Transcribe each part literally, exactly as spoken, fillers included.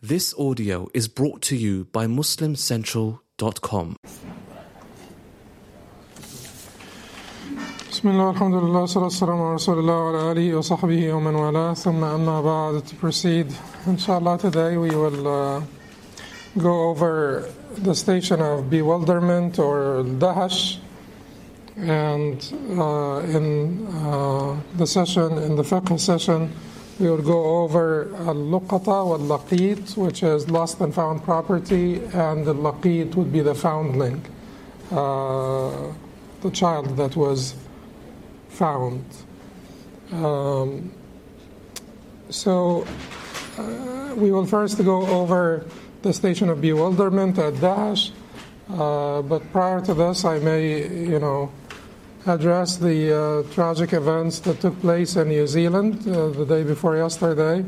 This audio is brought to you by Muslim Central dot com. Bismillah, alhamdulillah, sallallahu ala rasulillah wa ala alihi wa sahbihi wa man wala, thumma amma ba'd. To proceed, inshallah, today we will uh, go over the station of bewilderment or dahash, and uh, in uh, the session, in the fiqh session, we will go over al-luqata wal-laqit, which is lost and found property, and the laqit would be the foundling, uh, the child that was found. Um, so uh, we will first go over the station of bewilderment at Daesh, uh, but prior to this I may, you know, address the uh, tragic events that took place in New Zealand uh, the day before yesterday.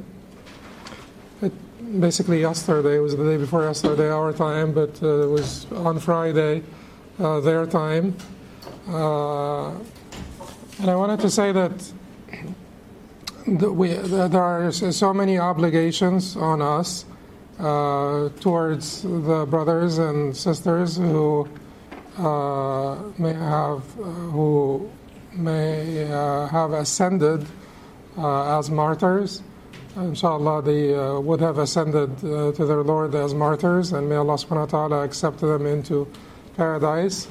It, basically yesterday, it was the day before yesterday our time, but uh, it was on Friday uh, their time. Uh, and I wanted to say that we, there are so many obligations on us uh, towards the brothers and sisters who Uh, may have uh, who may uh, have ascended uh, as martyrs. Inshallah, they uh, would have ascended uh, to their Lord as martyrs, and may Allah subhanahu wa ta'ala accept them into paradise.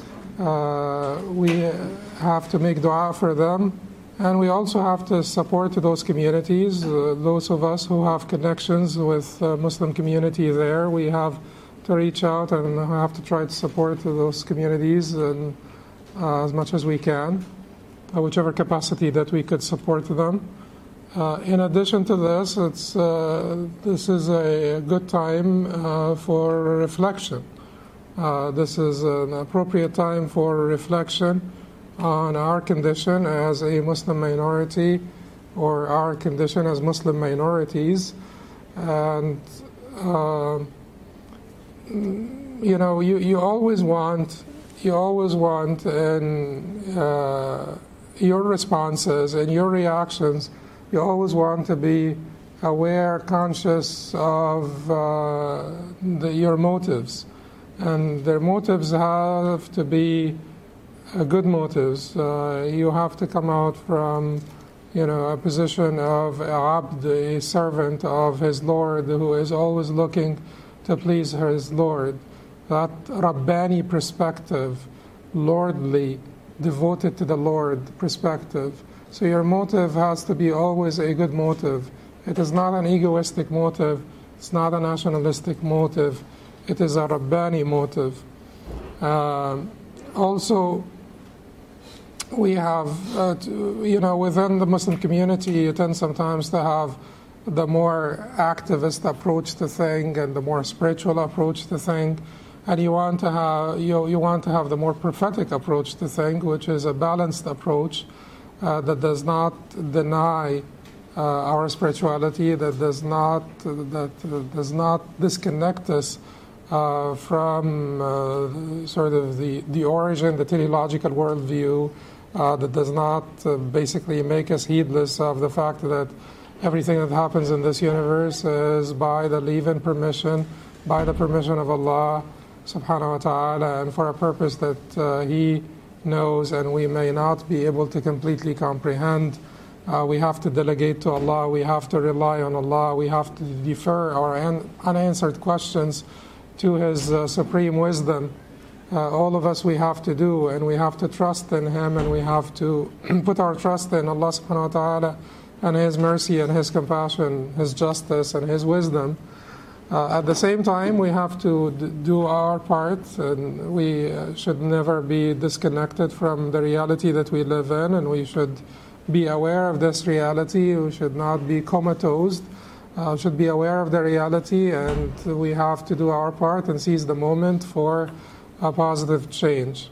Uh, we have to make dua for them, and we also have to support those communities. Uh, those of us who have connections with uh, Muslim community there, we have to reach out and have to try to support those communities and, uh, as much as we can, uh, whichever capacity that we could support them. Uh, in addition to this, it's uh, this is a good time uh, for reflection. Uh, this is an appropriate time for reflection on our condition as a Muslim minority, or our condition as Muslim minorities, and uh, you know, you, you always want, you always want in uh, your responses and your reactions, you always want to be aware, conscious of uh, the, your motives. And their motives have to be uh, good motives. Uh, you have to come out from, you know, a position of abd, a servant of his Lord who is always looking to please his Lord. That Rabbani perspective, lordly, devoted to the Lord perspective. So your motive has to be always a good motive. It is not an egoistic motive. It's not a nationalistic motive. It is a Rabbani motive. Uh, also, we have, uh, to, you know, within the Muslim community, you tend sometimes to have the more activist approach to thing and the more spiritual approach to thing, and you want to have you you want to have the more prophetic approach to thing, which is a balanced approach uh, that does not deny uh, our spirituality, that does not that uh, does not disconnect us uh, from uh, sort of the the origin, the teleological worldview, uh, that does not uh, basically make us heedless of the fact that everything that happens in this universe is by the leave and permission, by the permission of Allah subhanahu wa ta'ala, and for a purpose that uh, He knows and we may not be able to completely comprehend. Uh, we have to delegate to Allah, we have to rely on Allah, we have to defer our un- unanswered questions to His uh, supreme wisdom. Uh, all of us we have to do, and we have to trust in Him, and we have to put our trust in Allah subhanahu wa ta'ala and His mercy and His compassion, His justice and His wisdom. Uh, at the same time, we have to d- do our part, and we uh, should never be disconnected from the reality that we live in, and we should be aware of this reality. We should not be comatose. Uh, should be aware of the reality, and we have to do our part and seize the moment for a positive change.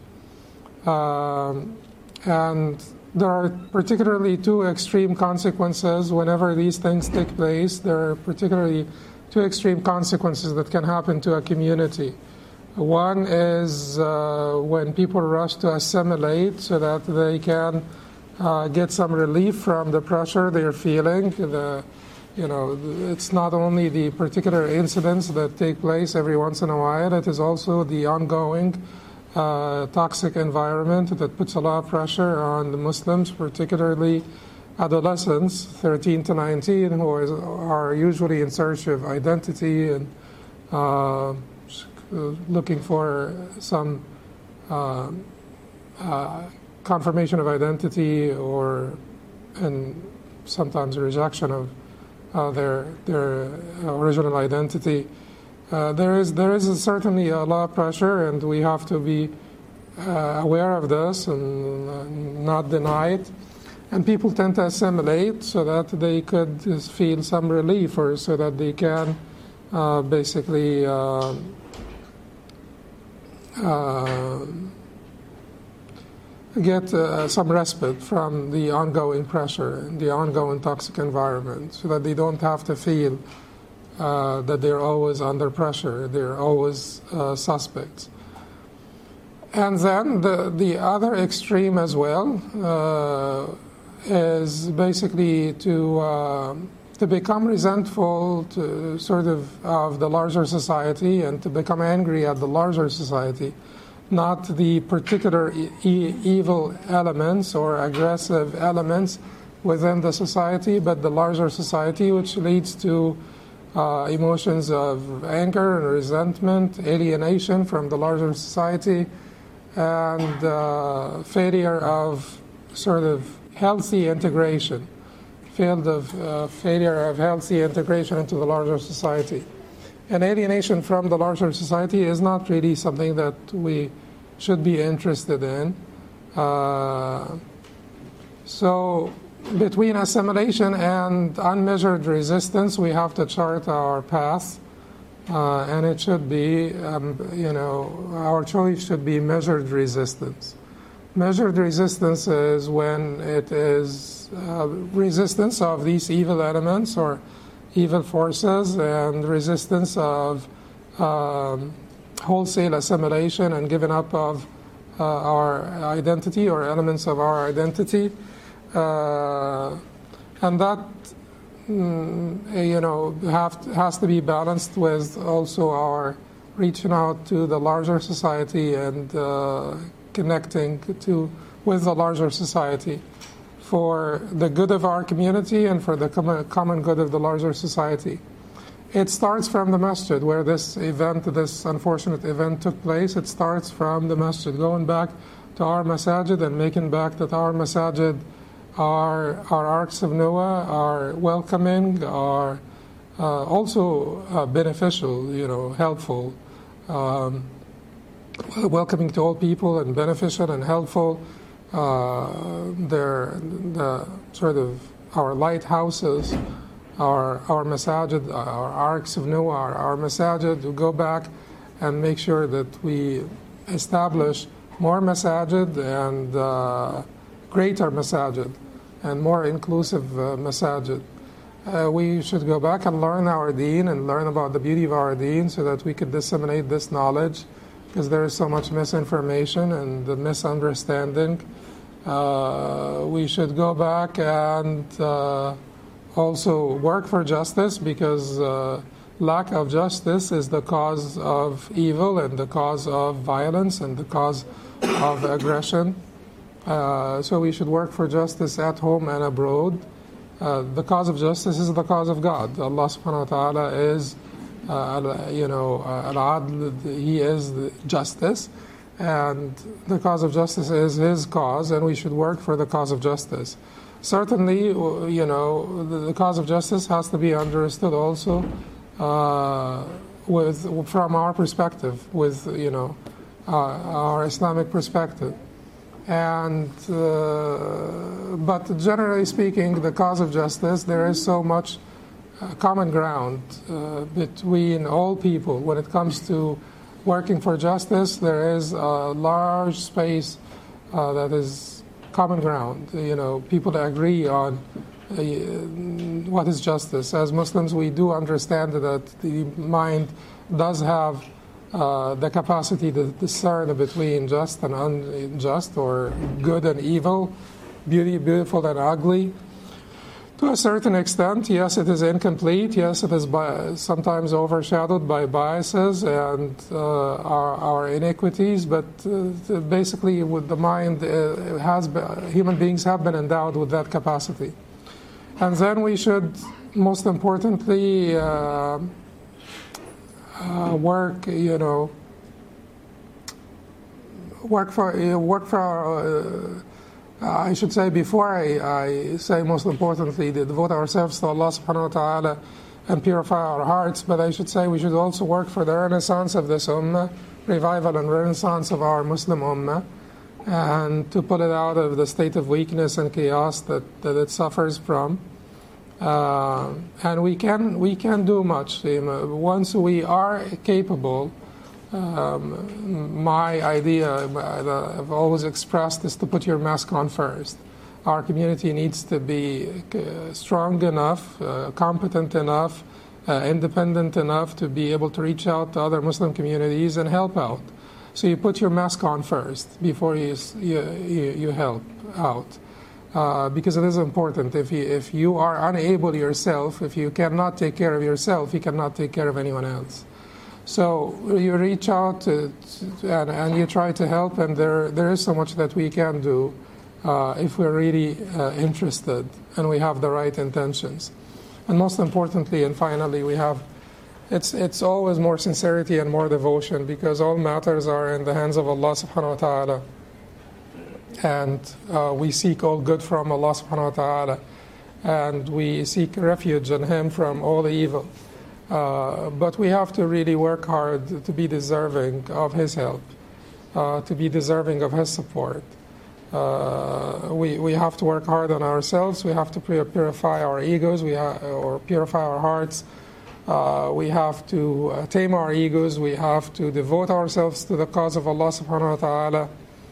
Um, and There are particularly two extreme consequences whenever these things take place. There are particularly two extreme consequences that can happen to a community. One is uh, when people rush to assimilate so that they can uh, get some relief from the pressure they're feeling, the you know, it's not only the particular incidents that take place every once in a while, it is also the ongoing uh, toxic environment that puts a lot of pressure on the Muslims, particularly adolescents, thirteen to nineteen, who is, are usually in search of identity and uh, looking for some uh, uh, confirmation of identity, or and sometimes rejection of uh, their their original identity. Uh, there is there is certainly a lot of pressure, and we have to be uh, aware of this and uh, not deny it. And people tend to assimilate so that they could feel some relief, or so that they can uh, basically uh, uh, get uh, some respite from the ongoing pressure and the ongoing toxic environment, so that they don't have to feel uh, that they're always under pressure, they're always uh, suspects. And then the, the other extreme as well uh, is basically to uh, to become resentful to sort of of the larger society, and to become angry at the larger society, not the particular e- e- evil elements or aggressive elements within the society, but the larger society, which leads to uh, emotions of anger and resentment, alienation from the larger society, and uh, failure of sort of healthy integration, failed of uh, failure of healthy integration into the larger society. And alienation from the larger society is not really something that we should be interested in. Uh, so between assimilation and unmeasured resistance, we have to chart our path. Uh, and it should be, um, you know, our choice should be measured resistance. Measured resistance is when it is uh, resistance of these evil elements or evil forces, and resistance of um, wholesale assimilation and giving up of uh, our identity or elements of our identity. Uh, and that Mm, you know, have to, has to be balanced with also our reaching out to the larger society and uh, connecting to with the larger society for the good of our community and for the common, common good of the larger society. It starts from the masjid where this event, this unfortunate event took place. It starts from the masjid, going back to our masajid and making back that our masajid Our, our arcs of Noah are welcoming, are uh, also uh, beneficial, you know, helpful, um, welcoming to all people and beneficial and helpful. Uh, they're the sort of our lighthouses, our our masajid, our arcs of Noah, our, our masajid. To go back and make sure that we establish more masajid and uh, greater masajid and more inclusive uh, masajid. Uh, we should go back and learn our deen and learn about the beauty of our deen so that we could disseminate this knowledge, because there is so much misinformation and the misunderstanding. Uh, we should go back and uh, also work for justice, because uh, lack of justice is the cause of evil and the cause of violence and the cause of aggression. Uh, so we should work for justice at home and abroad. Uh, the cause of justice is the cause of God. Allah subhanahu wa ta'ala is, uh, you know, al-adl, He is justice, and the cause of justice is His cause, and we should work for the cause of justice. Certainly, you know, the, the cause of justice has to be understood also uh, with from our perspective, with, you know, uh, our Islamic perspective. And uh, but generally speaking, the cause of justice, there is so much uh, common ground uh, between all people. When it comes to working for justice, there is a large space uh, that is common ground. You know, people agree on uh, what is justice. As Muslims, we do understand that the mind does have Uh, the capacity to discern between just and unjust, or good and evil, beauty, beautiful and ugly, To a certain extent, yes, it is incomplete. Yes, it is by, sometimes overshadowed by biases and uh, our, our iniquities. But uh, basically, with the mind, uh, has been, human beings have been endowed with that capacity. And then we should, most importantly, uh, uh, work. You know, work for work for. Uh, I should say before I, I say most importantly to devote ourselves to Allah subhanahu wa ta'ala and purify our hearts, but I should say we should also work for the renaissance of this ummah, revival and renaissance of our Muslim ummah, and to pull it out of the state of weakness and chaos that, that it suffers from. Uh, and we can we can do much. Once we are capable, Um, my idea, I've always expressed, is to put your mask on first. Our community needs to be uh, strong enough, uh, competent enough, uh, independent enough to be able to reach out to other Muslim communities and help out. So you put your mask on first before you you, you help out, uh, because it is important. If you, if you are unable yourself, if you cannot take care of yourself, you cannot take care of anyone else. So you reach out to, to, and, and you try to help, and there there is so much that we can do uh, if we're really uh, interested and we have the right intentions. And most importantly and finally, we have it's it's always more sincerity and more devotion, because all matters are in the hands of Allah subhanahu wa ta'ala, and uh, we seek all good from Allah subhanahu wa ta'ala, and we seek refuge in Him from all evil. Uh, but we have to really work hard to be deserving of His help, uh, to be deserving of His support. Uh, we we have to work hard on ourselves. We have to purify our egos. We ha- or purify our hearts. Uh, we have to uh, tame our egos. We have to devote ourselves to the cause of Allah Subhanahu wa Taala,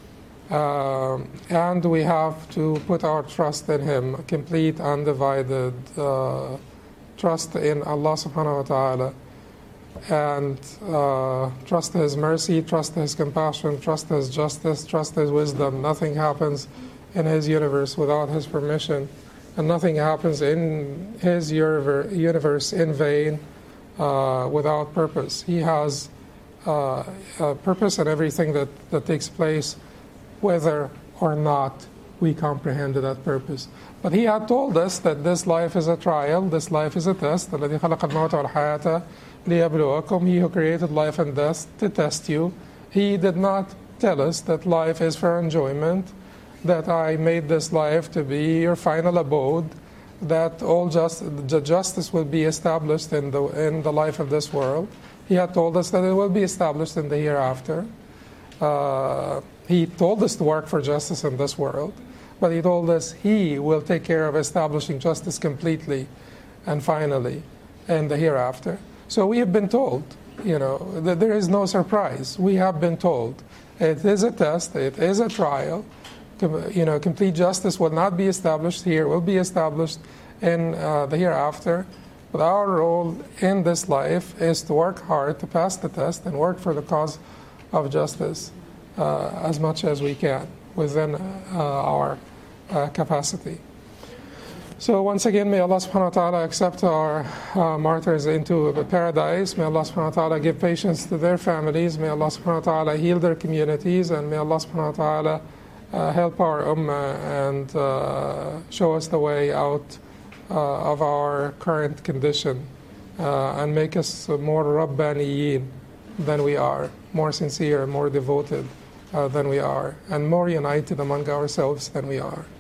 uh, and we have to put our trust in Him, complete, undivided. Uh, Trust in Allah subhanahu wa ta'ala, and uh, trust His mercy, trust His compassion, trust His justice, trust His wisdom. Nothing happens in His universe without His permission, and nothing happens in His universe in vain uh, without purpose. He has uh, a purpose in everything that, that takes place, whether or not we comprehend that purpose. But He had told us that this life is a trial, this life is a test. الَّذِي خَلَقَ الْمَوْتَ وَالْحَيَاةَ لِيَبْلُوَكُمْ. He who created life and death to test you. He did not tell us that life is for enjoyment, that I made this life to be your final abode, that all just, the justice will be established in the, in the life of this world. He had told us that it will be established in the hereafter. Uh, he told us to work for justice in this world. But He told us He will take care of establishing justice completely and finally in the hereafter. So we have been told, you know, that there is no surprise. We have been told it is a test, it is a trial. You know, complete justice will not be established here, will be established in uh, the hereafter. But our role in this life is to work hard to pass the test and work for the cause of justice uh, as much as we can within uh, our uh, capacity. So once again, may Allah subhanahu wa ta'ala accept our uh, martyrs into the paradise. May Allah subhanahu wa ta'ala give patience to their families. May Allah subhanahu wa ta'ala heal their communities. And may Allah subhanahu wa ta'ala uh, help our ummah and uh, show us the way out uh, of our current condition uh, and make us more Rabbaniyin than we are, more sincere, more devoted Uh, than we are, and more united among ourselves than we are.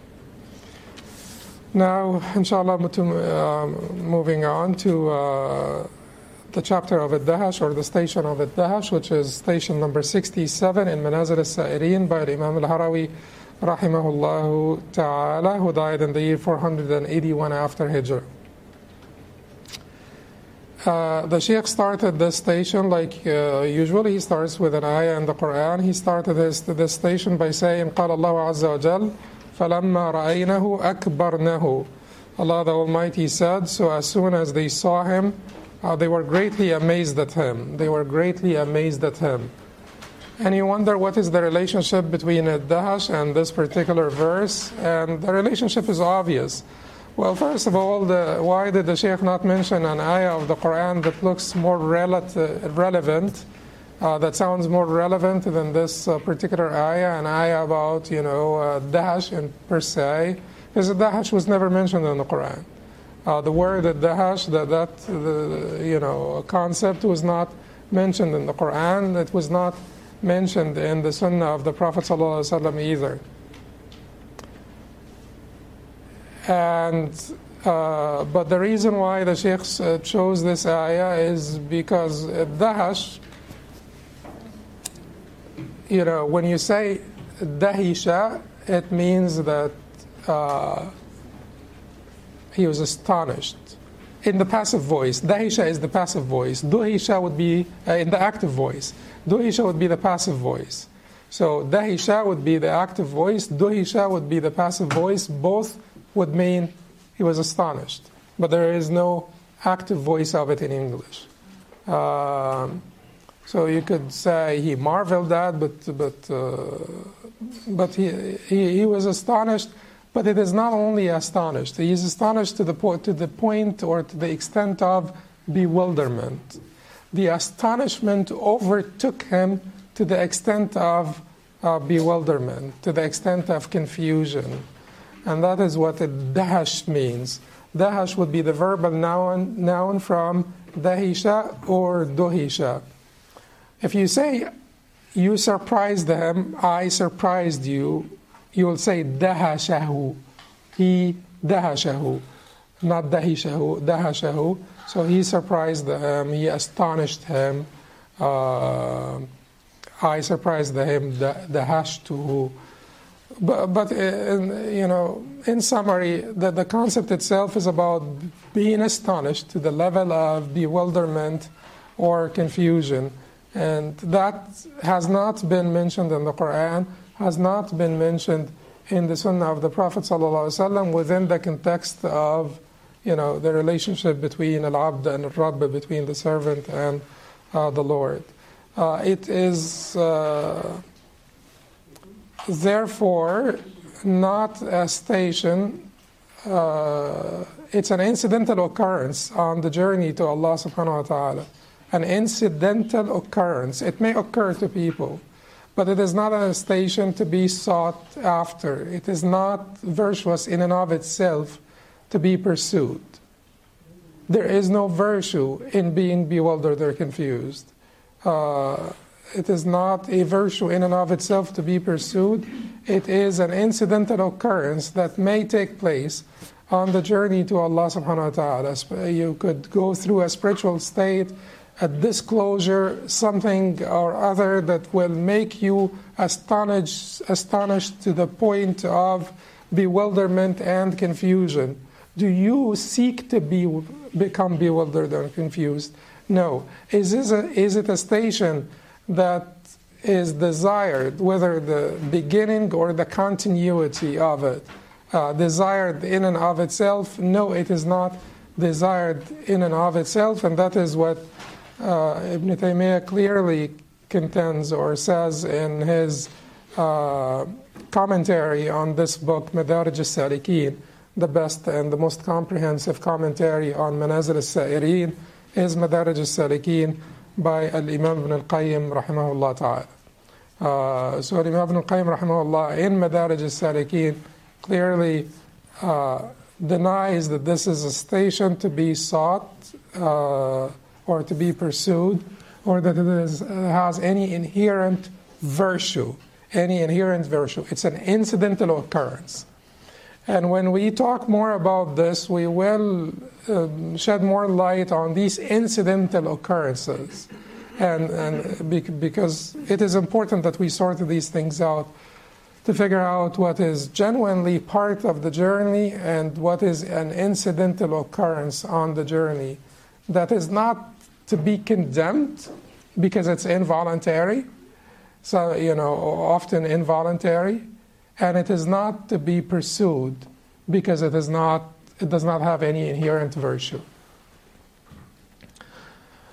Now, inshallah, to, uh, moving on to uh, the chapter of Ad-Dahash, or the station of Ad-Dahash, which is station number sixty-seven in Manazil al-Sa'irin by Imam al-Harawi, rahimahullah ta'ala, who died in the year four hundred eighty-one after Hijrah. Uh, the Shaykh started this station like uh, usually. He starts with an ayah in the Quran. He started this, this station by saying, قال الله عز وجل فَلَمَّا رَأَيْنَهُ أَكْبَرْنَهُ. Allah the Almighty said, so as soon as they saw Him, uh, they were greatly amazed at Him. They were greatly amazed at Him. And you wonder what is the relationship between Ad-Dahash and this particular verse. And the relationship is obvious. Well, first of all, the, why did the Shaykh not mention an ayah of the Quran that looks more relati- relevant, uh, that sounds more relevant than this uh, particular ayah, an ayah about, you know, uh, dahash in per se, because the dahash was never mentioned in the Quran. Uh, the word dahash, that, that the, you know, concept was not mentioned in the Quran. It was not mentioned in the Sunnah of the Prophet ﷺ either. And uh, but the reason why the Shaykh uh, chose this ayah is because dahash, you know, when you say dahisha, it means that uh, he was astonished. In the passive voice, dahisha is the passive voice. Duhisha would be uh, in the active voice. Duhisha would be the passive voice. So dahisha would be the active voice. Duhisha would be the passive voice. Both would mean he was astonished, but there is no active voice of it in English. Um, so you could say he marveled at, but but uh, but he, he he was astonished. But it is not only astonished; he is astonished to the point to the point or to the extent of bewilderment. The astonishment overtook him to the extent of uh, bewilderment, to the extent of confusion. And that is what dahash means. Dahash would be the verbal noun, noun from dahisha or duhisha. If you say, you surprised him, I surprised you, you will say dahashahu. He dahashahu, not dahishahu, dahashahu. So he surprised him, he astonished him. Uh, I surprised him, dahashtuhu. But, but in, you know, in summary, the, the concept itself is about being astonished to the level of bewilderment or confusion. And that has not been mentioned in the Quran, has not been mentioned in the Sunnah of the Prophet ﷺ within the context of, you know, the relationship between al-abd and al-rabb, between the servant and uh, the Lord. Uh, it is... Uh, Therefore, not a station, uh, it's an incidental occurrence on the journey to Allah subhanahu wa ta'ala. An incidental occurrence. It may occur to people, but it is not a station to be sought after. It is not virtuous in and of itself to be pursued. There is no virtue in being bewildered or confused. Uh, It is not a virtue in and of itself to be pursued. It is an incidental occurrence that may take place on the journey to Allah subhanahu wa ta'ala. You could go through a spiritual state, a disclosure, something or other that will make you astonished, astonished to the point of bewilderment and confusion. Do you seek to be become bewildered or confused? No. Is, this a, is it a station that is desired, whether the beginning or the continuity of it, uh, desired in and of itself? No, it is not desired in and of itself, and that is what uh, Ibn Taymiyyah clearly contends or says in his uh, commentary on this book, Madarij al-Salikin. The best and the most comprehensive commentary on Manazil al-Sa'irin is Madarij al-Salikin by Al-Imam Ibn al-Qayyim rahimahullah ta'ala. Uh, so Al-Imam Ibn al-Qayyim rahimahullah in Madarij al-Salikin clearly uh, denies that this is a station to be sought uh, or to be pursued, or that it is, uh, has any inherent virtue, any inherent virtue. It's an incidental occurrence. And when we talk more about this, we will uh, shed more light on these incidental occurrences. And, and because it is important that we sort these things out to figure out what is genuinely part of the journey and what is an incidental occurrence on the journey that is not to be condemned because it's involuntary, so, you know, often involuntary. And it is not to be pursued because it is not, it does not have any inherent virtue.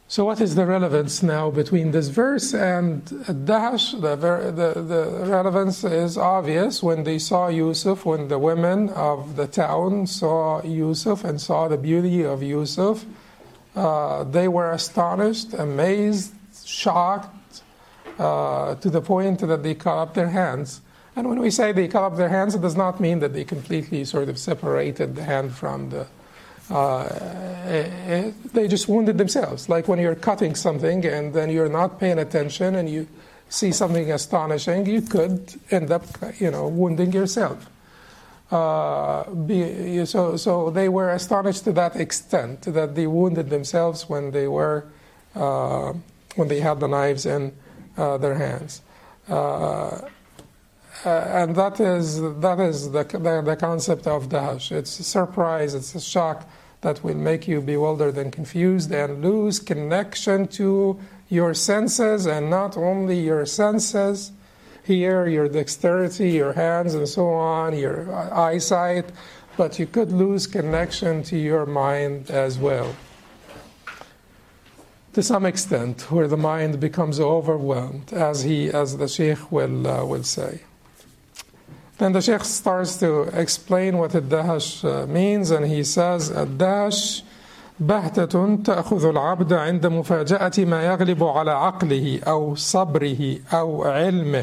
So what is the relevance now between this verse and Dahash? The, the, the relevance is obvious. When they saw Yusuf, when the women of the town saw Yusuf and saw the beauty of Yusuf, uh, they were astonished, amazed, shocked, uh, to the point that they cut up their hands. And when we say they cut up their hands, it does not mean that they completely sort of separated the hand from the Uh, they just wounded themselves. Like when you're cutting something and then you're not paying attention and you see something astonishing, you could end up, you know, wounding yourself. Uh, be, so, so they were astonished to that extent that they wounded themselves when they were, uh, when they had the knives in uh, their hands. Uh, Uh, and that is that is the, the the concept of Dahash. It's a surprise, it's a shock that will make you bewildered and confused and lose connection to your senses, and not only your senses, here your dexterity, your hands and so on, your eyesight, but you could lose connection to your mind as well. To some extent, where the mind becomes overwhelmed, as he as the Sheikh will uh, will say. Then the Sheikh starts to explain what الدهش means, and he says, الدهش بهتة تأخذ العبد عند مفاجأة ما يغلب على عقله أو صبره أو علمه.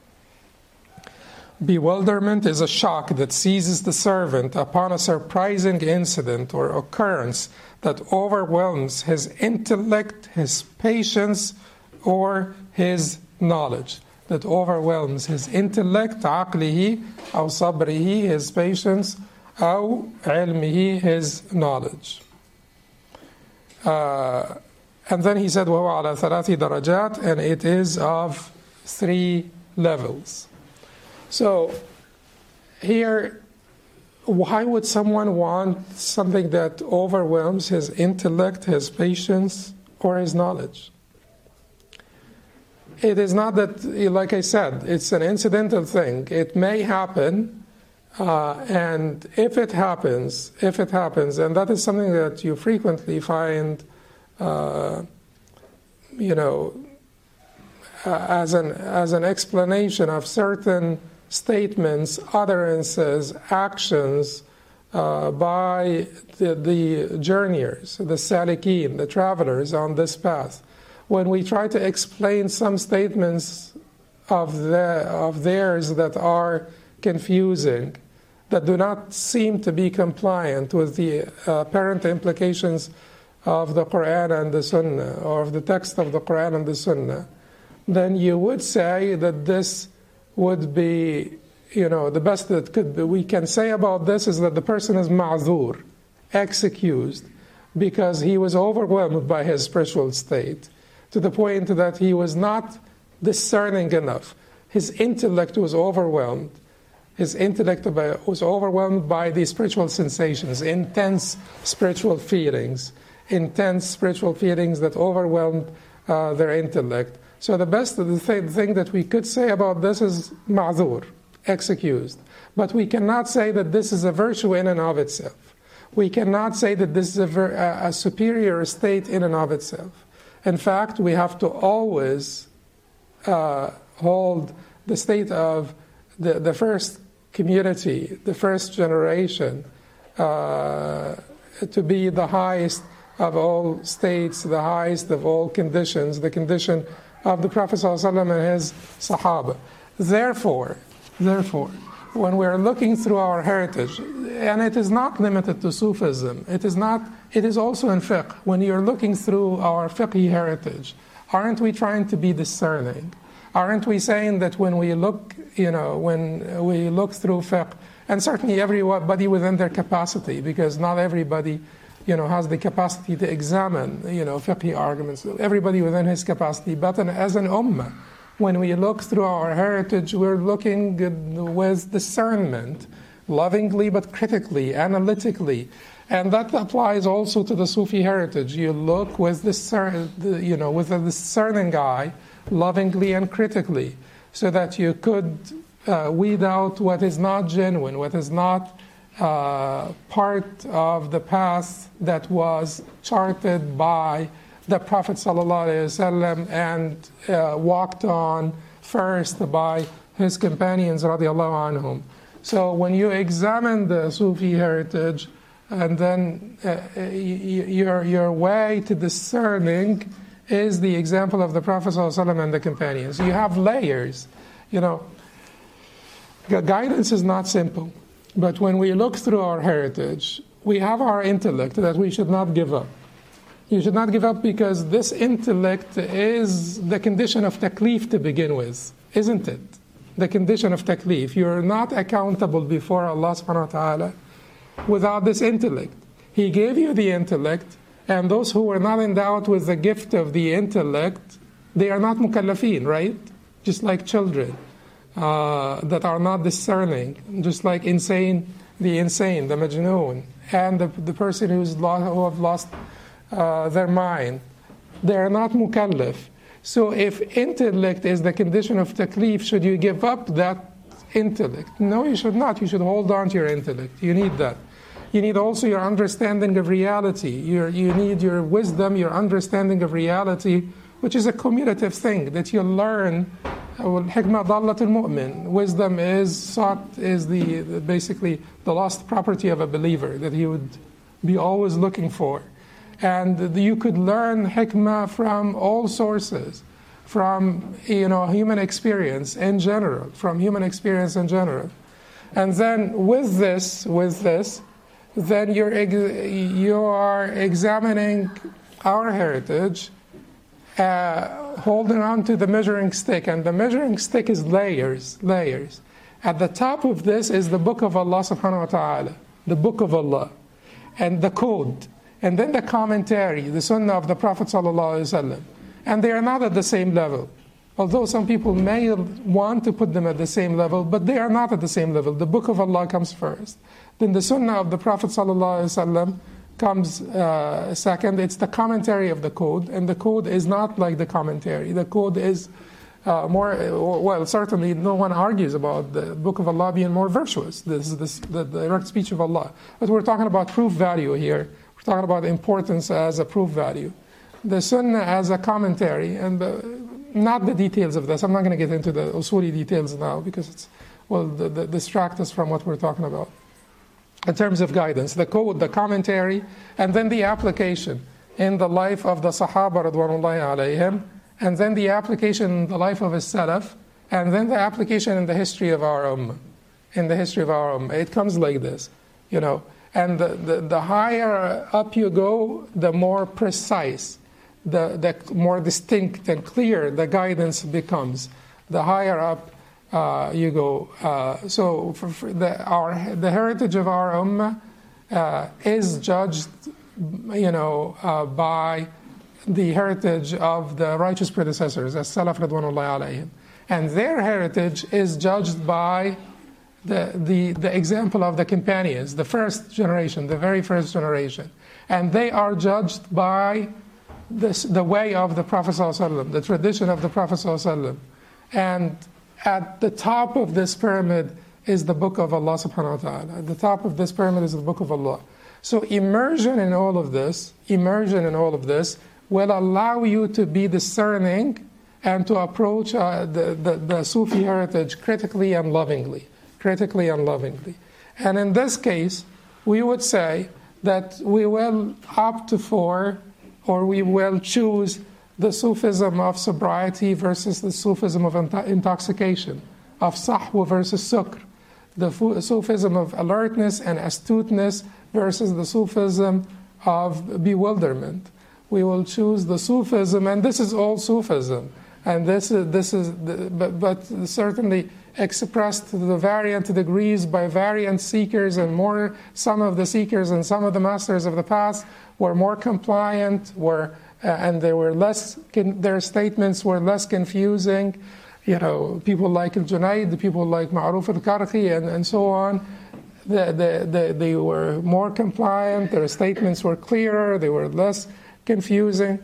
Bewilderment is a shock that seizes the servant upon a surprising incident or occurrence that overwhelms his intellect, his patience, or his knowledge. That overwhelms his intellect, عقله أو صبره, his patience, أو علمه, his knowledge. Uh, and then he said, وهو على ثلاث درجات, and it is of three levels. So here, why would someone want something that overwhelms his intellect, his patience, or his knowledge? It is not that, like I said, it's an incidental thing. It may happen, uh, and if it happens, if it happens, and that is something that you frequently find, uh, you know, uh, as an as an explanation of certain statements, utterances, actions uh, by the, the journeyers, the salikin, the travelers on this path. When we try to explain some statements of, the, of theirs that are confusing, that do not seem to be compliant with the uh, apparent implications of the Quran and the Sunnah, or of the text of the Quran and the Sunnah, then you would say that this would be, you know, the best that could be, we can say about this is that the person is ma'zur, excused, because he was overwhelmed by his spiritual state, to the point that he was not discerning enough. His intellect was overwhelmed. His intellect was overwhelmed by the spiritual sensations, intense spiritual feelings, intense spiritual feelings that overwhelmed uh, their intellect. So the best the th- thing that we could say about this is ma'zur, excused. But we cannot say that this is a virtue in and of itself. We cannot say that this is a, ver- a superior state in and of itself. In fact, we have to always uh, hold the state of the, the first community, the first generation, uh, to be the highest of all states, the highest of all conditions, the condition of the Prophet ﷺ and his Sahaba. Therefore, therefore, when we are looking through our heritage, and it is not limited to Sufism, it is not, it is also in fiqh. When you're looking through our fiqhi heritage, aren't we trying to be discerning? Aren't we saying that when we look, you know, when we look through fiqh, and certainly everybody within their capacity, because not everybody, you know, has the capacity to examine, you know, fiqhi arguments, everybody within his capacity, but as an ummah, when we look through our heritage, we're looking with discernment, lovingly but critically, analytically. And that applies also to the Sufi heritage. You look with discern, you know, with a discerning eye, lovingly and critically, so that you could uh, weed out what is not genuine, what is not uh, part of the path that was charted by the Prophet ﷺ and uh, walked on first by his companions radiallahu anhum. So when you examine the Sufi heritage, and then uh, your, your way to discerning is the example of the Prophet ﷺ and the companions. You have layers. You know, guidance is not simple. But when we look through our heritage, we have our intellect that we should not give up. You should not give up because this intellect is the condition of taklif to begin with, isn't it? The condition of taklif. You're not accountable before Allah subhanahu wa ta'ala without this intellect. He gave you the intellect, and those who were not endowed with the gift of the intellect, they are not mukallafeen, right? Just like children uh, that are not discerning, just like insane, the insane, the majnoon, and the, the person who's lost, who have lost uh, their mind. They are not mukallaf. So if intellect is the condition of taklif, should you give up that intellect? No, you should not. You should hold on to your intellect. You need that. You need also your understanding of reality. Your, you need your wisdom, your understanding of reality, which is a cumulative thing that you learn. Hikmah dallatul mu'min. Wisdom is sought, is the, the basically the lost property of a believer that he would be always looking for. And you could learn hikmah from all sources, from you know human experience in general, from human experience in general. And then with this, with this, then you're you are examining our heritage, uh, holding on to the measuring stick, and the measuring stick is layers, layers. At the top of this is the book of Allah subhanahu wa ta'ala, the book of Allah, and the code. And then the commentary, the sunnah of the Prophet ﷺ. And they are not at the same level. Although some people may want to put them at the same level, but they are not at the same level. The book of Allah comes first. Then the sunnah of the Prophet ﷺ comes uh, second. It's the commentary of the code. And the code is not like the commentary. The code is uh, more, well, certainly no one argues about the book of Allah being more virtuous. This is this, the, the direct speech of Allah. But we're talking about proof value here. Talking about importance as a proof value. The sunnah as a commentary, and the, not the details of this. I'm not going to get into the usuli details now because it's, well, the, the, distract us from what we're talking about. In terms of guidance, the code, the commentary, and then the application in the life of the Sahaba radwanullahi alayhim, and then the application in the life of a Salaf, and then the application in the history of our Ummah. In the history of our Ummah. It comes like this, you know. And the, the, the higher up you go, the more precise, the, the more distinct and clear the guidance becomes. The higher up uh, you go. Uh, so for, for the, our, the heritage of our ummah uh, is judged, you know, uh, by the heritage of the righteous predecessors, as Salaf Ridwanullahi alayhim. And their heritage is judged by The, the, the example of the companions, the first generation, the very first generation. And they are judged by this, the way of the Prophet ﷺ, the tradition of the Prophet ﷺ. And at the top of this pyramid is the book of Allah subhanahu wa ta'ala. At the top of this pyramid is the book of Allah. So immersion in all of this, immersion in all of this will allow you to be discerning and to approach uh, the, the, the Sufi heritage critically and lovingly. critically and lovingly. And in this case, we would say that we will opt for, or we will choose the Sufism of sobriety versus the Sufism of intoxication, of sahwa versus sukr, the Sufism of alertness and astuteness versus the Sufism of bewilderment. We will choose the Sufism, and this is all Sufism, and this is, this is the, but, but certainly expressed to the variant degrees by variant seekers, and more, some of the seekers and some of the masters of the past were more compliant, were uh, and they were less, their statements were less confusing. You know, people like Al-Junayd, people like Ma'ruf al-Karhi, and, and so on. The, the, the, they were more compliant, their statements were clearer, they were less confusing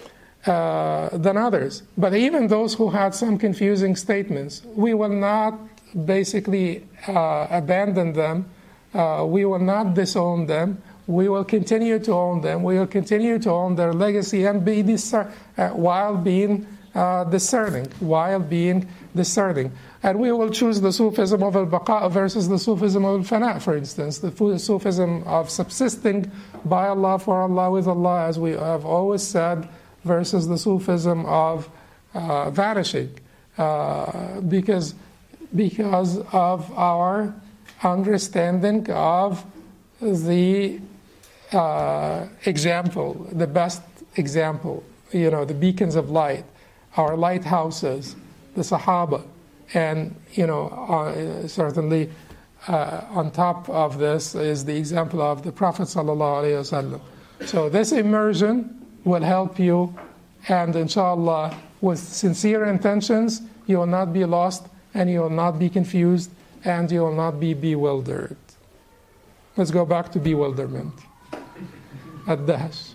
uh, than others. But even those who had some confusing statements, we will not basically uh, abandon them, uh, we will not disown them, we will continue to own them. We will continue to own their legacy and be discer- uh, while being uh, discerning, while being discerning. And we will choose the Sufism of al-Baqa versus the Sufism of al-Fana, for instance, the Sufism of subsisting by Allah, for Allah, with Allah, as we have always said, versus the Sufism of uh, vanishing, uh, because, because of our understanding of the uh, example, the best example, you know, the beacons of light, our lighthouses, the Sahaba. And, you know, uh, certainly uh, on top of this is the example of the Prophet sallallahu alaihi wasallam. So this immersion will help you, and inshallah, with sincere intentions, you will not be lost, and you will not be confused, and you will not be bewildered. Let's go back to bewilderment. Ad-Dahsh.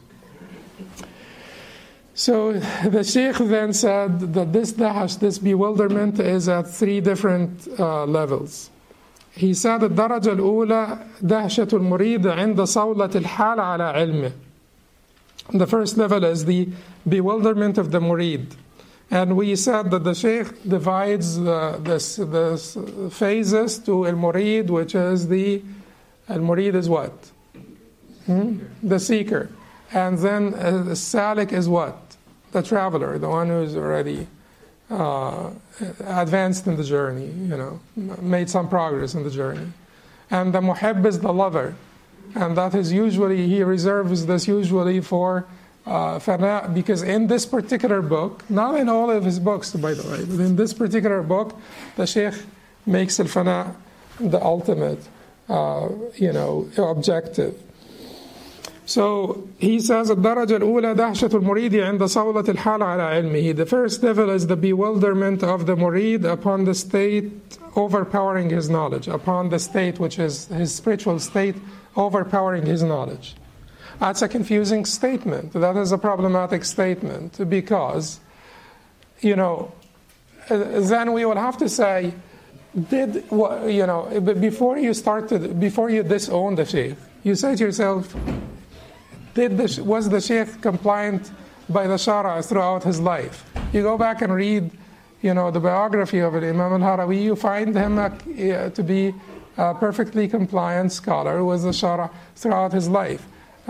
So the Shaykh then said that this dahash, this bewilderment, is at three different uh, levels. He said الدرجة الأولى دهشة المريد عند صولة الحال على علمه. The first level is the bewilderment of the murid. And we said that the Shaykh divides the, this, this phases to al-murid, which is the, al-murid is what? Hmm? The seeker. And then uh, the salik is what? The traveler, the one who's already uh, advanced in the journey, you know, made some progress in the journey. And the muhibb is the lover. And that is usually, he reserves this usually for uh, fana, because in this particular book, not in all of his books, by the way, but in this particular book, the Shaykh makes al-fana the ultimate, uh, you know, objective. So he says الدرجة الأولى دهشة المريد عند صولة الحال على علمه. The first level is the bewilderment of the murid upon the state overpowering his knowledge, upon the state which is his spiritual state overpowering his knowledge. That's a confusing statement. That is a problematic statement because, you know, then we will have to say, did, you know, before you start to, before you disown the Shaykh, you say to yourself, Did the, was the Shaykh compliant by the Shara throughout his life? You go back and read, you know, the biography of Imam al-Harawi, you find him uh, to be a perfectly compliant scholar with the Shara throughout his life.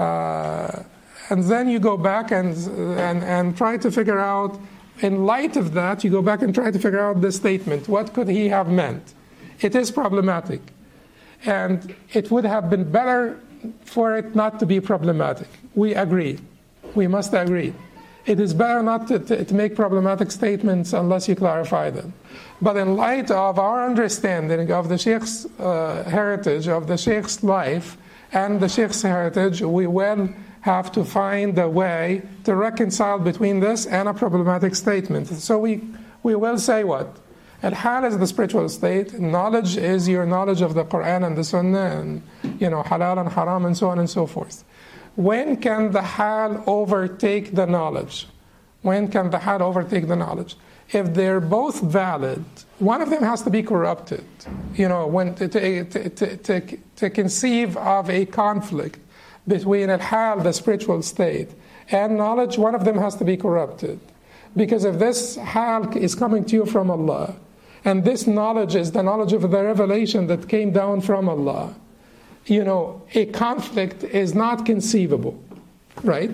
Uh, and then you go back and, and, and try to figure out, in light of that, you go back and try to figure out this statement. What could he have meant? It is problematic. And it would have been better for it not to be problematic. We agree. We must agree. It is better not to, to, to make problematic statements unless you clarify them. But in light of our understanding of the Shaykh's uh, heritage, of the Shaykh's life, and the Shaykh's heritage, we will have to find a way to reconcile between this and a problematic statement. So we, we will say what? Al-hal is the spiritual state. Knowledge is your knowledge of the Quran and the Sunnah and, you know, halal and haram and so on and so forth. When can the hal overtake the knowledge? When can the hal overtake the knowledge? If they're both valid, one of them has to be corrupted. You know, when to, to, to, to, to conceive of a conflict between al-hal, the spiritual state, and knowledge, one of them has to be corrupted. Because if this hal is coming to you from Allah, and this knowledge is the knowledge of the revelation that came down from Allah, you know, a conflict is not conceivable, right?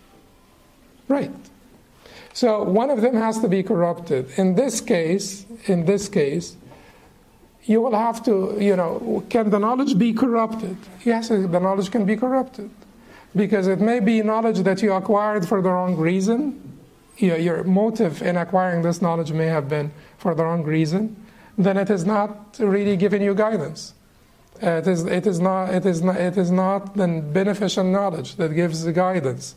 Right. So one of them has to be corrupted. In this case, in this case, you will have to, you know, can the knowledge be corrupted? Yes, the knowledge can be corrupted. Because it may be knowledge that you acquired for the wrong reason. Your, your motive in acquiring this knowledge may have been for the wrong reason, then it is not really giving you guidance. Uh, it is it is not it is not it is not the beneficial knowledge that gives the guidance.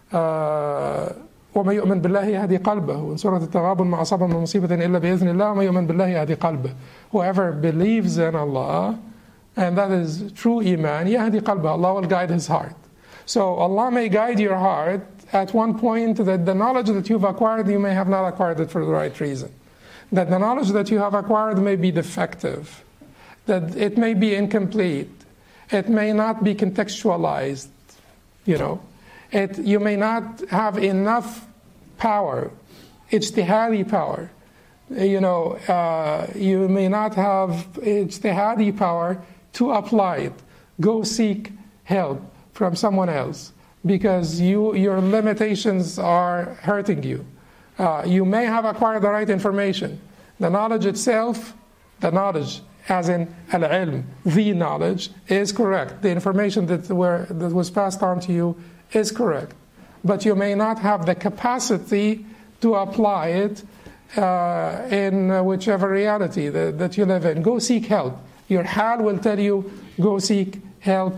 Uh, وَمَن يُؤْمِن بِاللَّهِ يَهْدِي قَلْبَهُ. In Surah Al-Taghabun مَا أَصَابَ مِن مُصِيبَةٍ إِلَّا بِإِذْنِ اللَّهِ وَمَن يُؤْمِن بِاللَّهِ يَهْدِي قَلْبَهُ. Whoever believes in Allah, and that is true iman, يَهْدِي قَلْبَهُ. Allah will guide his heart. So Allah may guide your heart at one point that the knowledge that you've acquired, you may have not acquired it for the right reason. That the knowledge that you have acquired may be defective. That it may be incomplete. It may not be contextualized, you know. It, you may not have enough power, ijtihadi power. You know, uh, you may not have ijtihadi power to apply it. Go seek help from someone else because you, your limitations are hurting you. Uh, you may have acquired the right information. The knowledge itself, the knowledge as in al-ilm, the knowledge, is correct. The information that, were, that was passed on to you is correct. But you may not have the capacity to apply it uh, in uh, whichever reality that, that you live in. Go seek help. Your hal will tell you, go seek help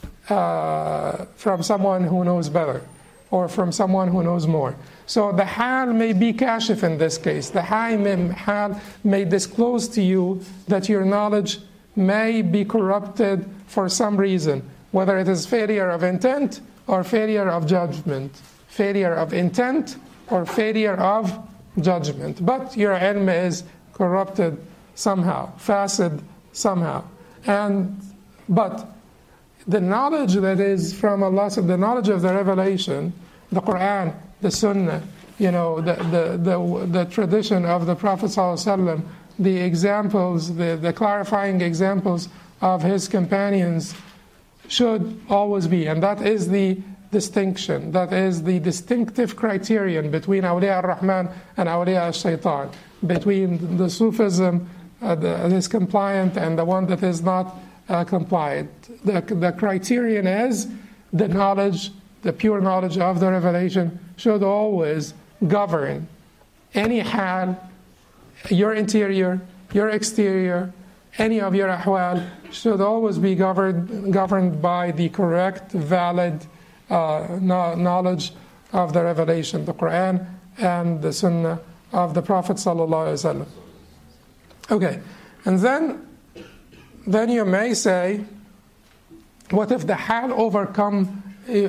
uh, from someone who knows better or from someone who knows more. So the hal may be kashif in this case. The hal may disclose to you that your knowledge may be corrupted for some reason, whether it is failure of intent or failure of judgment. Failure of intent or failure of judgment. But your ilm is corrupted somehow, fasid somehow. And but the knowledge that is from Allah, the knowledge of the revelation, the Quran, the Sunnah, you know, the the the, the tradition of the Prophet ﷺ, the examples, the, the clarifying examples of his companions should always be, and that is the distinction, that is the distinctive criterion between awliya ar-Rahman and awliya al-Shaytan, between the Sufism uh, that is compliant and the one that is not uh, compliant. The, the criterion is the knowledge, the pure knowledge of the revelation should always govern any hal, your interior, your exterior, any of your ahwal should always be governed governed by the correct, valid uh, knowledge of the revelation, the Quran and the Sunnah of the Prophet sallallahu alaihi wasallam. Okay, and then then you may say, what if the hal overcome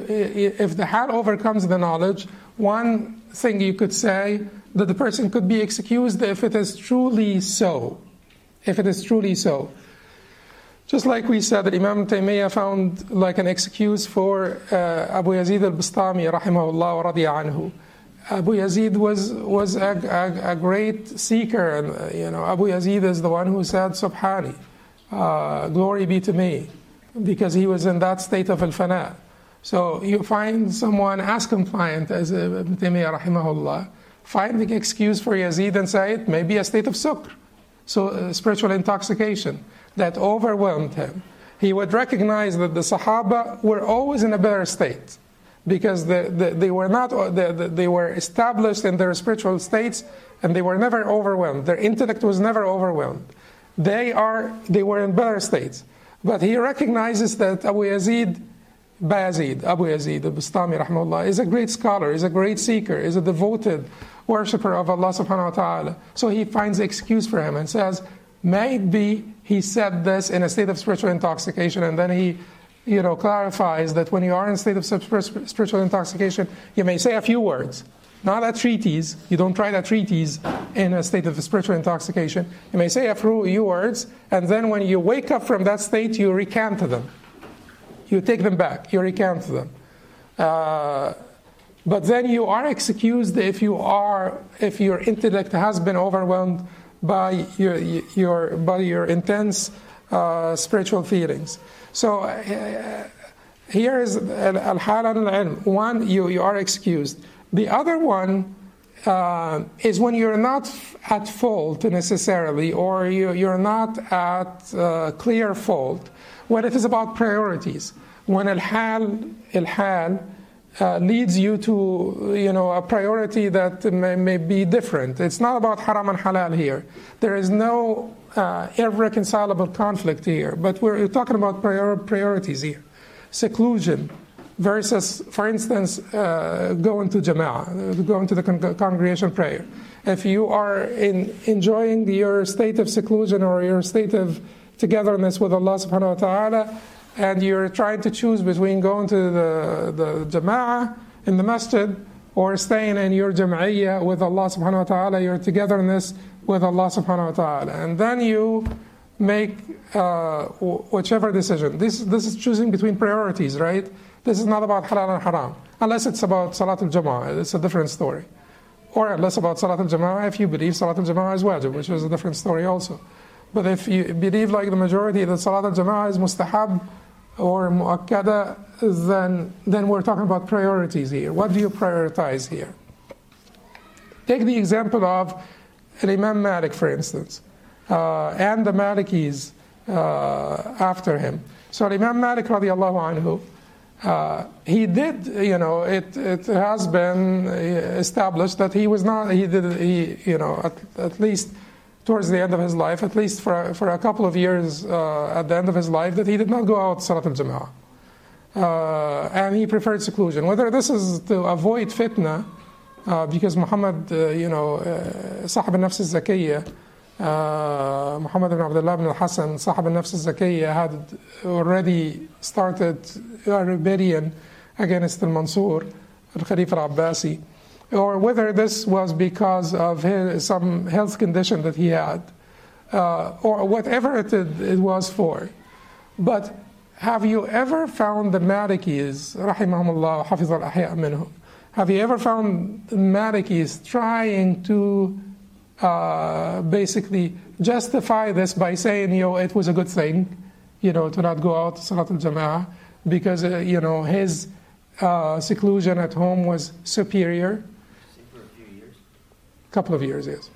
if the hal overcomes the knowledge? One thing you could say that the person could be excused if it is truly so. If it is truly so. Just like we said that Imam Taymiyyah found like an excuse for uh, Abu Yazid al-Bustami rahimahullah wa radiya anhu. Abu Yazid was, was a, a, a great seeker, and uh, you know, Abu Yazid is the one who said, Subhani, uh, glory be to me, because he was in that state of al-fana. So you find someone as compliant as Ibn Taymiyyah rahimahullah, finding excuse for Yazid and say it may be a state of sukr, so uh, spiritual intoxication that overwhelmed him. He would recognize that the Sahaba were always in a better state because the, the, they were not the, they were established in their spiritual states and they were never overwhelmed. Their intellect was never overwhelmed. They are they were in better states. But he recognizes that Abu Yazid Bayazid, Abu Yazid al-Bustami rahimahullah, is a great scholar, is a great seeker, is a devoted worshipper of Allah subhanahu wa ta'ala. So he finds an excuse for him and says, maybe he said this in a state of spiritual intoxication, and then he you know, clarifies that when you are in a state of spiritual intoxication, you may say a few words, not a treatise. You don't write a treatise in a state of spiritual intoxication. You may say a few words, and then when you wake up from that state, you recant them. You take them back, you recant them. Uh, but then you are excused if you are, if your intellect has been overwhelmed by your, your, by your intense uh, spiritual feelings. So uh, here is al-hal and al-ilm. One, you, you are excused. The other one uh, is when you're not at fault necessarily, or you, you're not at uh, clear fault. When it is about priorities, when al-hal, al-hal uh, leads you to, you know, a priority that may, may be different. It's not about haram and halal here. There is no uh, irreconcilable conflict here, but we're talking about prior- priorities here. Seclusion versus, for instance, uh, going to jama'ah, going to the con- congregation prayer. If you are in enjoying your state of seclusion or your state of togetherness with Allah subhanahu wa ta'ala, and you're trying to choose between going to the, the jama'ah in the masjid or staying in your jam'iyyah with Allah subhanahu wa ta'ala, your togetherness with Allah subhanahu wa ta'ala. And then you make uh, whichever decision. This, this is choosing between priorities, right? This is not about halal and haram. Unless it's about Salat al-Jama'ah, it's a different story. Or unless about Salat al-Jama'ah, if you believe Salat al-Jama'ah is wajib, which is a different story also. But if you believe like the majority that Salat al-Jama'ah is mustahab or mu'akkada, then, then we're talking about priorities here. What do you prioritize here? Take the example of Imam Malik, for instance, uh, and the Malikis uh, after him. So Imam Malik radiallahu anhu, uh, he did, you know, it, it has been established that he was not, he did, he, you know, at, at least towards the end of his life, at least for, for a couple of years uh, at the end of his life, that he did not go out Salat al-Jama'ah. Uh, and he preferred seclusion. Whether this is to avoid fitna, uh, because Muhammad, uh, you know, uh, Sahib al-Nafs al-Zakiyya, uh, Muhammad ibn Abdullah ibn al-Hasan, Sahib al-Nafs al-Zakiyya, had already started a rebellion against al-Mansur, al-Khalif al-Abbasi, or whether this was because of his, some health condition that he had, uh, or whatever it, it was for. But have you ever found the Malikis, rahimahumullah, hafiz al-ahya' minhum, have you ever found the Malikis trying to uh, basically justify this by saying, you know, it was a good thing, you know, to not go out to Salat al-Jama'ah because, uh, you know, his uh, seclusion at home was superior? For a few years? A couple of years, yes.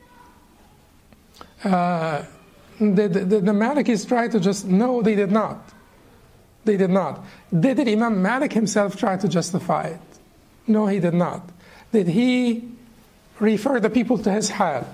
Uh, the, the, the Malikis tried to just, no, they did not. They did not. Did Imam Malik himself try to justify it? No, he did not. Did he refer the people to his hal?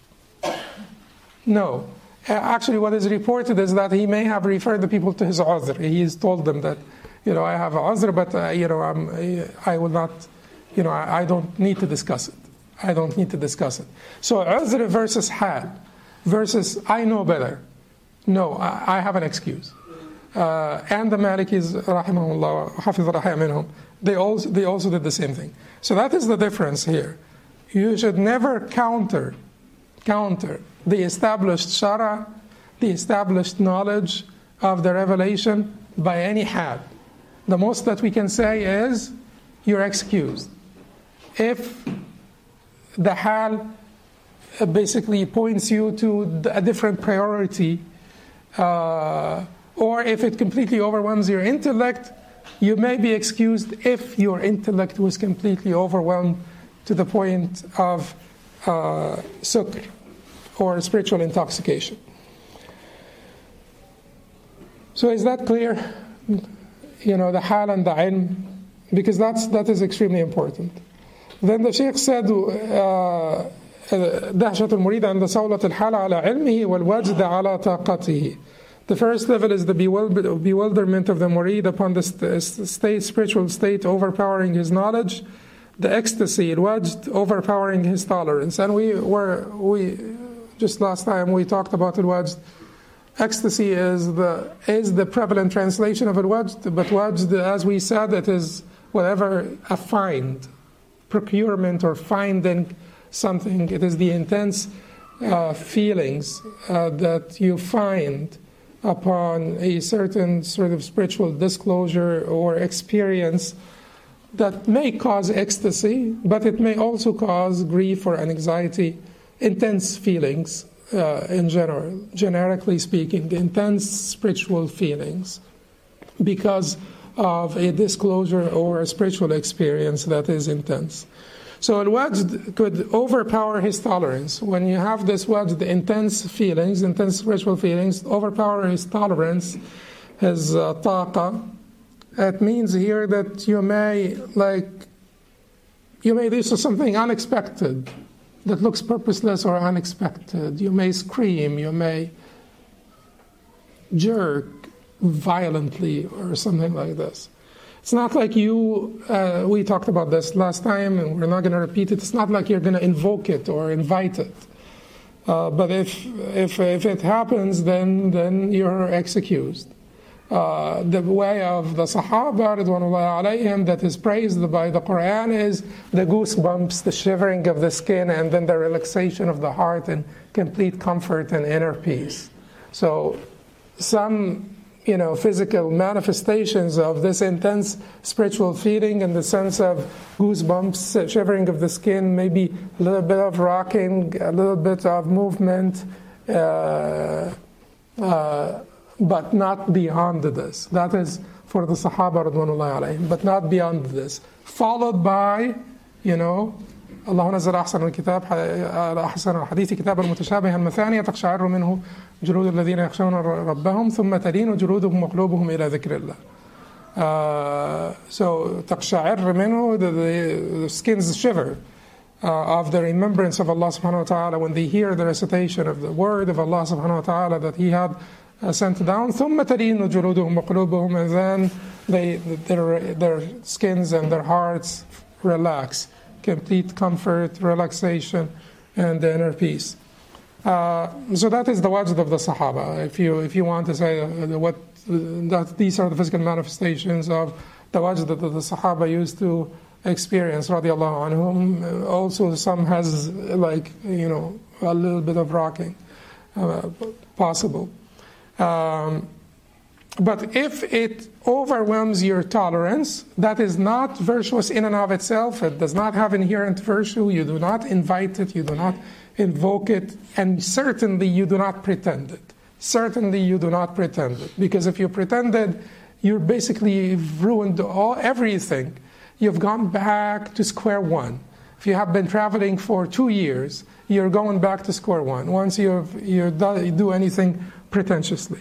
No. Actually, what is reported is that he may have referred the people to his uzr. He's told them that, you know, I have a uzr, but, uh, you know, I'm, I will not, you know, I, I don't need to discuss it. I don't need to discuss it. So uzr versus hal versus I know better. No, I, I have an excuse. Uh, and the Malikis, rahimahullah, hafiz al-ahya' minhum, they also, they also did the same thing. So that is the difference here. You should never counter, counter the established shara, the established knowledge of the revelation by any hal. The most that we can say is, you're excused. If the hal basically points you to a different priority, uh, or if it completely overwhelms your intellect, you may be excused if your intellect was completely overwhelmed to the point of uh, sukr, or spiritual intoxication. So is that clear? You know, the hal and the ilm, because that's, that is extremely important. Then the Shaykh said, دهشة المريد عند صولة الحال على علمه والوجد على طاقته. The first level is the bewilderment of the murid upon the state, spiritual state overpowering his knowledge, the ecstasy, al-wajd, overpowering his tolerance. And we were, we just last time we talked about al-wajd. Ecstasy is the is the prevalent translation of al-wajd, but wajd, as we said, it is whatever a find, procurement or finding something. It is the intense uh, feelings uh, that you find upon a certain sort of spiritual disclosure or experience that may cause ecstasy, but it may also cause grief or anxiety, intense feelings uh, in general, generically speaking, intense spiritual feelings because of a disclosure or a spiritual experience that is intense. So al-wajd could overpower his tolerance. When you have this wajd, the intense feelings, intense spiritual feelings, overpower his tolerance, his uh, taqa. It means here that you may, like, you may do something unexpected that looks purposeless or unexpected. You may scream, you may jerk violently or something like this. It's not like you, uh, we talked about this last time and we're not going to repeat it. It's not like you're going to invoke it or invite it. Uh, but if, if, if it happens, then, then you're excused. Uh, the way of the Sahaba, Ridwanullahi alayhim, that is praised by the Quran is the goosebumps, the shivering of the skin, and then the relaxation of the heart and complete comfort and inner peace. So some, you know, physical manifestations of this intense spiritual feeling in the sense of goosebumps, shivering of the skin, maybe a little bit of rocking, a little bit of movement, uh, uh, but not beyond this. That is for the Sahaba radwanullahi alayhim, but not beyond this. Followed by, you know, الله نزل أحسن الكتاب أحسن الحديث كتابا متشابها مثانية تقشعر منه جلود الذين يخشون ربهم ثم تلين جلودهم وقلوبهم إلى ذكر الله. Uh, so تقشعر منه, the, the, the skins shiver uh, of the remembrance of Allah subhanahu wa ta'ala when they hear the recitation of the word of Allah subhanahu wa ta'ala that He had uh, sent down. ثم تلين جلودهم وقلوبهم, and then they, their, their skins and their hearts relax. Complete comfort, relaxation, and inner peace. Uh, so that is the wajd of the Sahaba. If you if you want to say uh, what uh, that these are the physical manifestations of the wajd that the Sahaba used to experience, radiallahu anhum. Also, some has like you know a little bit of rocking, uh, possible. Um, But if it overwhelms your tolerance, that is not virtuous in and of itself. It does not have inherent virtue. You do not invite it. You do not invoke it. And certainly you do not pretend it. Certainly you do not pretend it. Because if you pretended, you're basically ruined all everything. You've gone back to square one. If you have been traveling for two years, you're going back to square one once you've, you do anything pretentiously.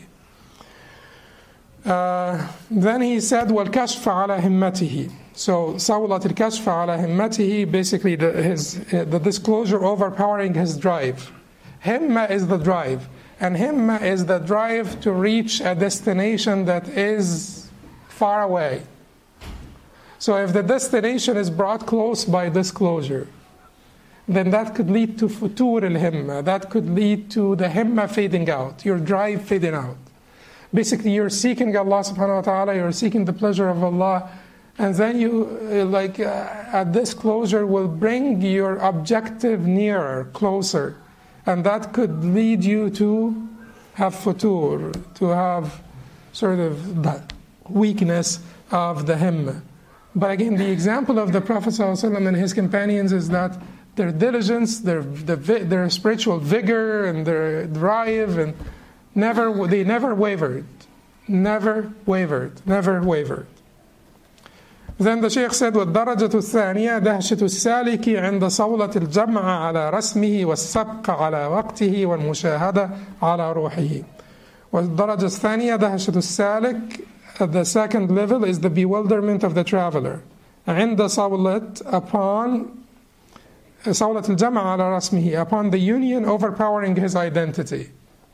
Uh, then he said, وَالْكَشْفَ عَلَى هِمَّتِهِ. So, سَوْلَةِ الْكَشْفَ عَلى هِمَّتِهِ, basically the, his, the disclosure overpowering his drive. Himma is the drive. And himma is the drive to reach a destination that is far away. So if the destination is brought close by disclosure, then that could lead to futur al-himma. That could lead to the himma fading out, your drive fading out. Basically, you're seeking Allah subhanahu wa ta'ala, you're seeking the pleasure of Allah, and then you, like, uh, a disclosure will bring your objective nearer, closer, and that could lead you to have futur, to have sort of the weakness of the himma. But again, the example of the Prophet ﷺ and his companions is that their diligence, their, their spiritual vigor, and their drive, and Never, they never wavered, never wavered, never wavered. Then the Shaykh said, وَالدَّرَجَةُ الثَّانِيَةُ دَهْشَةُ السَّالِكِ عِنْدَ صَوْلَةِ الْجَمْعَ عَلَى رَسْمِهِ وَالسَّبْقَ عَلى وَقْتِهِ وَالْمُشَاهَدَةِ عَلى رُوحِهِ. وَالدَّرَجَةُ الثَّانِيَةُ دَهْشَةُ السَّالِكِ, the second level is the bewilderment of the traveler. عِنْدَ صَوْلَةِ, upon صَوْلَةِ الْجَمْعَ عَلى رَسْمِهِ, upon the union overpowering his identity.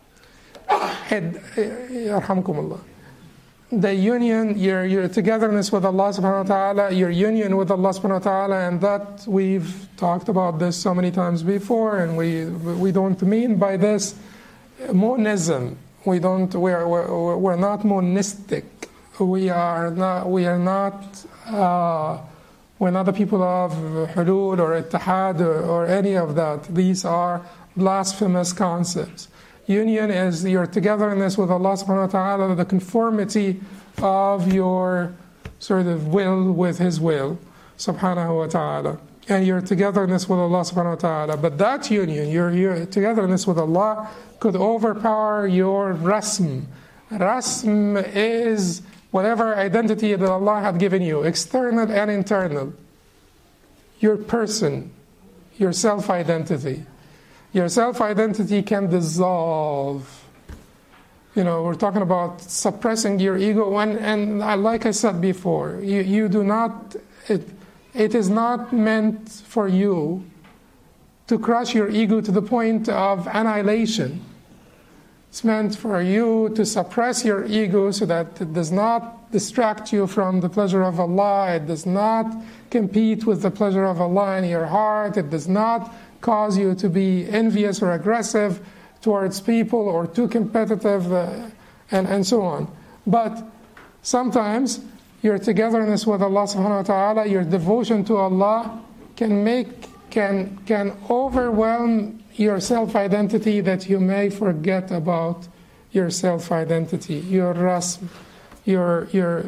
The union, your, your togetherness with Allah subhanahu wa ta'ala, your union with Allah subhanahu wa ta'ala, and that we've talked about this so many times before, and we we don't mean by this monism. We don't, we're, we're, we're not monistic. We are not, we are not, uh, we're not the people of hulul or ittihad or, or any of that. These are blasphemous concepts. Union is your togetherness with Allah subhanahu wa ta'ala, the conformity of your sort of will with His will, subhanahu wa ta'ala. And your togetherness with Allah subhanahu wa ta'ala. But that union, your, your togetherness with Allah, could overpower your rasm. Rasm is whatever identity that Allah had given you, external and internal. Your person, your self-identity. Your self-identity can dissolve. You know, we're talking about suppressing your ego. And, and like I said before, you, you do not, it, it is not meant for you to crush your ego to the point of annihilation. It's meant for you to suppress your ego so that it does not distract you from the pleasure of Allah. It does not compete with the pleasure of Allah in your heart. It does not cause you to be envious or aggressive towards people or too competitive uh, and, and so on. But sometimes your togetherness with Allah subhanahu wa ta'ala, your devotion to Allah can make, can, can overwhelm your self-identity that you may forget about your self-identity, your rasm, your your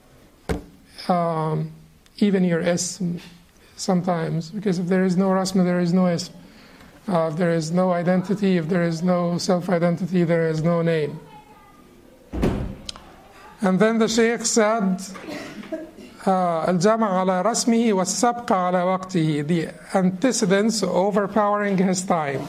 um, even your ism sometimes, because if there is no rasm, there is no ism. Uh, if there is no identity, if there is no self-identity, there is no name. And then the Shaykh said, الجمع على رسمه والسبق على وقته, the antecedents overpowering his time.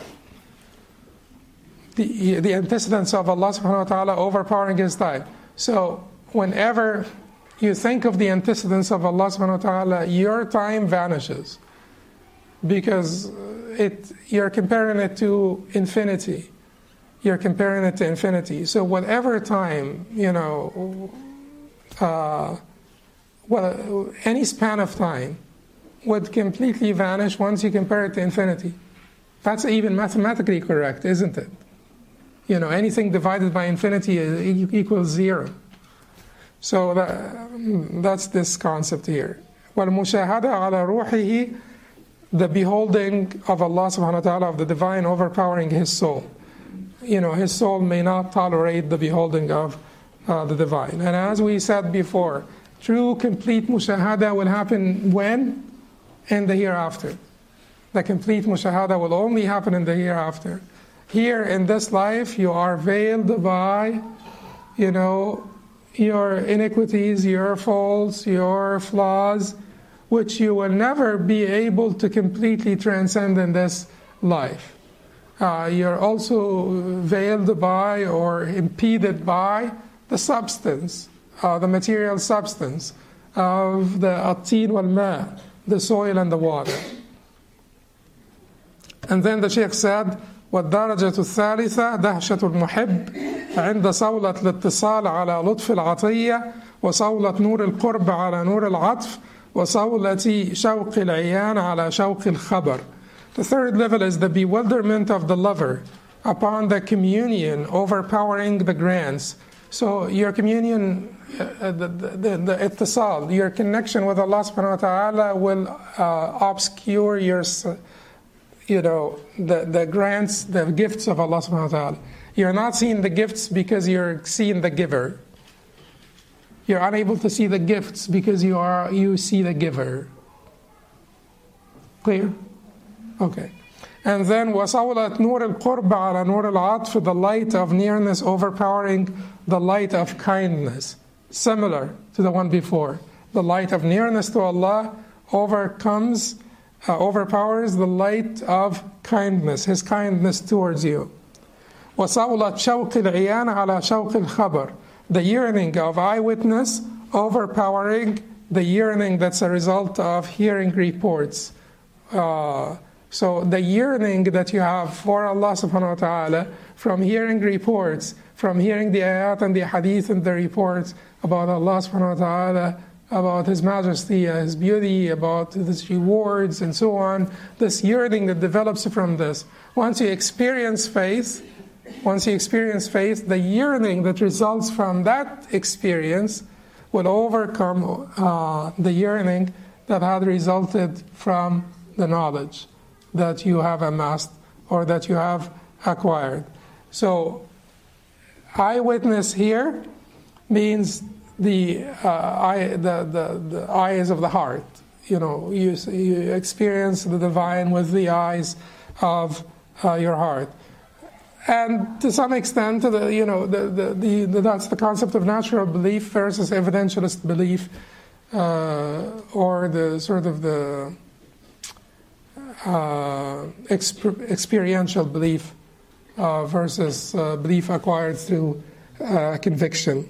The, the antecedents of Allah subhanahu wa ta'ala overpowering his time. So whenever you think of the antecedents of Allah subhanahu wa ta'ala, your time vanishes. Because it, you're comparing it to infinity. You're comparing it to infinity. So whatever time, you know, uh, well, any span of time would completely vanish once you compare it to infinity. That's even mathematically correct, isn't it? You know, anything divided by infinity equals zero. So that, that's this concept here. وَالْمُشَاهَدَةَ عَلَى رُوحِهِ, the beholding of Allah subhanahu wa ta'ala, of the divine overpowering his soul. You know, his soul may not tolerate the beholding of uh, the divine. And as we said before, true complete mushahada will happen when? In the hereafter. The complete mushahada will only happen in the hereafter. Here in this life, you are veiled by, you know, your iniquities, your faults, your flaws, which you will never be able to completely transcend in this life. Uh, you're also veiled by or impeded by the substance, uh, the material substance of the at-tin wal-ma, the soil and the water. And then the Shaykh said, وَالدَّرَجَةُ الثَّالِثَةُ دَهْشَةُ الْمُحِبِّ عند صولة الاتصال على لطف العطية وصولة نور القرب على نور العطف وصولة شوق العيان على شوق الخبر. The third level is the bewilderment of the lover upon the communion overpowering the grants. So your communion, uh, the, the, the ittisal, your connection with Allah subhanahu wa ta'ala will uh, obscure your, you know, the, the grants, the gifts of Allah subhanahu wa ta'ala. You're not seeing the gifts because you're seeing the giver. You're unable to see the gifts because you are you see the giver. Clear? Okay. And then وَصَوْلَتْ نُورِ الْقُرْبَ عَلَى نُورِ الْعَطْفِ, the light of nearness overpowering the light of kindness. Similar to the one before. The light of nearness to Allah overcomes, uh, overpowers the light of kindness, His kindness towards you. وَصَوْلَتْ شَوْقِ الْعِيَانَ عَلَى شَوْقِ الْخَبَرِ, the yearning of eyewitness overpowering the yearning that's a result of hearing reports. Uh, so the yearning that you have for Allah subhanahu wa ta'ala from hearing reports, from hearing the ayat and the hadith and the reports about Allah subhanahu wa ta'ala, about His majesty, His beauty, about His rewards and so on, this yearning that develops from this. Once you experience faith, Once you experience faith, the yearning that results from that experience will overcome uh, the yearning that had resulted from the knowledge that you have amassed or that you have acquired. So, eyewitness here means the, uh, eye, the, the, the eyes of the heart. You know, you, you experience the divine with the eyes of uh, your heart. And to some extent, the, you know, the, the, the, the, that's the concept of natural belief versus evidentialist belief, uh, or the sort of the uh, exper- experiential belief uh, versus uh, belief acquired through uh, conviction.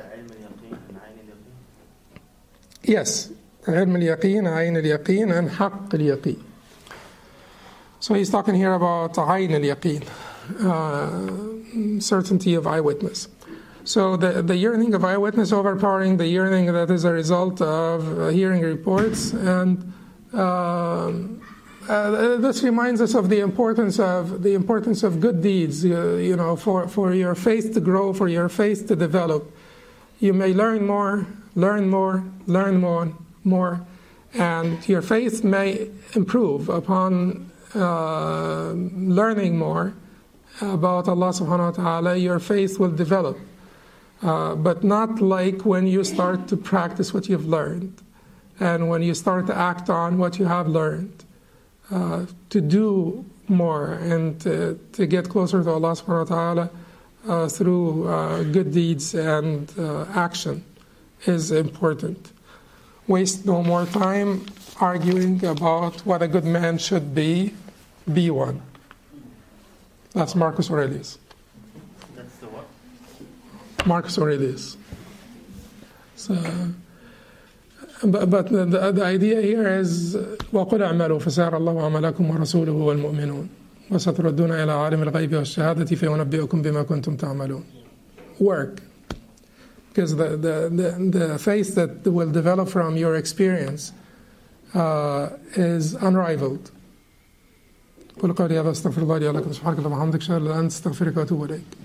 Yes, علم اليقين, عين اليقين, and حق اليقين. So he's talking here about عين اليقين. Uh, certainty of eyewitness. So the, the yearning of eyewitness overpowering the yearning that is a result of uh, hearing reports, and uh, uh, this reminds us of the importance of the importance of good deeds. Uh, you know, for, for your faith to grow, for your faith to develop, you may learn more, learn more, learn more, more, and your faith may improve upon uh, learning more. about Allah subhanahu wa ta'ala, your faith will develop. Uh, but not like when you start to practice what you've learned and when you start to act on what you have learned. Uh, to do more and to, to get closer to Allah subhanahu wa ta'ala uh, through uh, good deeds and uh, action is important. Waste no more time arguing about what a good man should be. Be one. That's Marcus Aurelius. That's the what? Marcus Aurelius. So, but, but the, the idea here is وَقُلْ اعْمَلُوا فَسَيَرَى اللَّهُ عَمَلَكُمْ وَرَسُولُهُ وَالْمُؤْمِنُونَ وَسَتُرَدُّونَ إِلَىٰ عَالِمِ الْغَيْبِ وَالشَّهَادَةِ فَيُنَبِّئُكُم بِمَا كُنتُمْ تَعْمَلُونَ. Work. Because the, the, the, the faith that will develop from your experience uh, is unrivaled. قُلْ قَوْلِي هَذَا أَسْتَغْفِرُ اللَّهَ لِي وَلَكُمْ سُبْحَانَكَ اللَّهُمَّ وَبِحَمْدِكَ أَشْهَدُ أَن لَّا إِلَهَ إِلَّا أَنتَ أَسْتَغْفِرُكَ وَأَتُوبُ إِلَيْكَ.